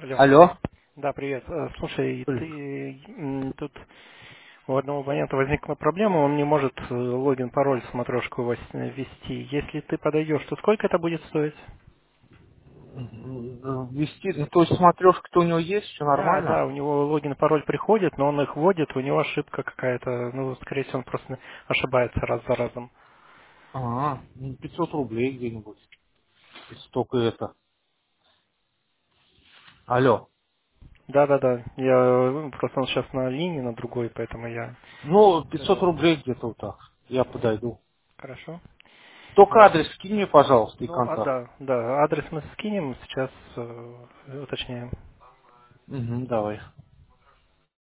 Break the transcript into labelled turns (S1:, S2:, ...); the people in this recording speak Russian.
S1: Алло.
S2: Алло.
S1: Да, привет. Слушай,
S2: Блин.
S1: ты тут у одного абонента возникла проблема, он не может логин, пароль в смотрешку ввести. Если ты подойдешь, то сколько это будет стоить?
S2: Вести, ну, то есть смотрешка-то у него есть, все
S1: Да,
S2: нормально?
S1: да, у него логин и пароль приходит, но он их вводит, у него ошибка какая-то, ну, скорее всего, он просто ошибается раз за разом.
S2: Ага, 500 рублей где-нибудь. Если только это. Алло.
S1: Да, да, да. Я просто он сейчас на линии, на другой, поэтому я
S2: Ну, 500
S1: связался.
S2: рублей где-то вот так. Я подойду.
S1: Хорошо.
S2: Только адрес скинь мне, пожалуйста, и
S1: Ну,
S2: контакт.
S1: да, да, адрес мы скинем, сейчас уточняем.
S2: Угу, давай.